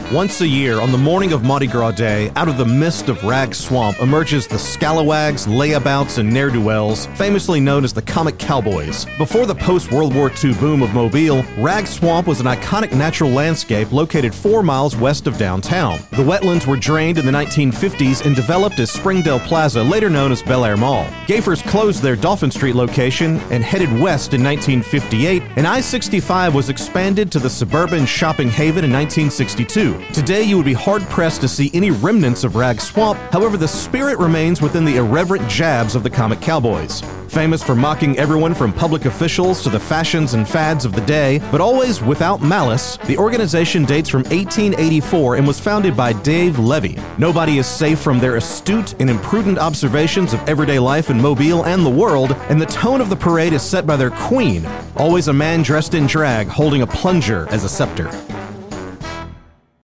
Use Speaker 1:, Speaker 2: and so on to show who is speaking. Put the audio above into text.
Speaker 1: Once a year, on the morning of Mardi Gras Day, out of the mist of Rag Swamp emerges the scalawags, layabouts, and ne'er-do-wells, famously known as the Comic Cowboys. Before the post-World War II boom of Mobile, Rag Swamp was an iconic natural landscape located 4 miles west of downtown. The wetlands were drained in the 1950s and developed as Springdale Plaza, later known as Bel Air Mall. Gayfers closed their Dolphin Street location and headed west in 1958, and I-65 was expanded to the suburban shopping haven in 1962. Today, you would be hard-pressed to see any remnants of Rag Swamp. However, the spirit remains within the irreverent jabs of the Comic Cowboys. Famous for mocking everyone from public officials to the fashions and fads of the day, but always without malice, the organization dates from 1884 and was founded by Dave Levy. Nobody is safe from their astute and imprudent observations of everyday life in Mobile and the world, and the tone of the parade is set by their queen, always a man dressed in drag holding a plunger as a scepter.